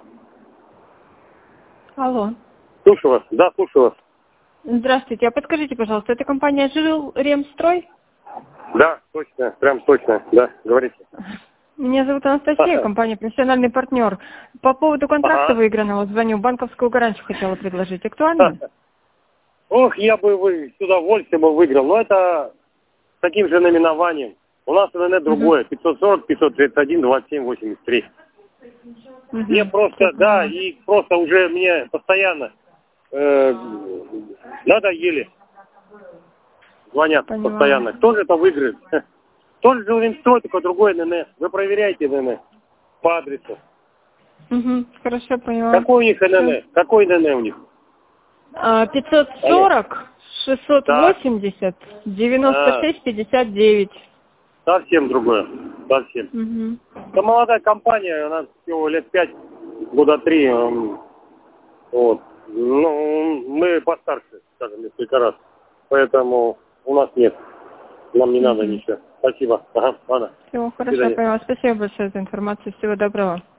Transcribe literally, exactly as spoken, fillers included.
Алло. Слушаю вас. Да, слушаю вас. Здравствуйте. А подскажите, пожалуйста, это компания «Жилремстрой»? Да, точно, прям точно, да, говорите. Меня зовут Анастасия, Ага. компания «Профессиональный партнер». По поводу контракта Ага. выигранного звоню. Банковскую гарантию хотела предложить. Актуально? Ох, я бы вы, с удовольствием бы выиграл, но это с таким же наименованием. У нас ИНН другое, пятьсот сорок пятьсот тридцать один двадцать семь восемьдесят три. Угу. Мне просто, да, и просто уже мне постоянно э, надоели. Звонят Поняла. постоянно. Кто же это выиграет? Тоже Жилремстрой, только другой ИНН. Вы проверяете ИНН по адресу. Угу. Хорошо, поняла. Какой у них Всё. ИНН? Какой ИНН у них? А, пятьсот сорок шестьсот восемьдесят девяносто А, шесть пятьдесят девять. совсем другое. Совсем. Угу. Это молодая компания, она всего лет пять, года три. м, Вот. Ну, мы постарше, скажем, несколько раз. Поэтому у нас нет. Нам не надо Угу. ничего. Спасибо. Ага, ладно. Все, До хорошо, свидания. поняла. Спасибо большое за информацию. Всего доброго.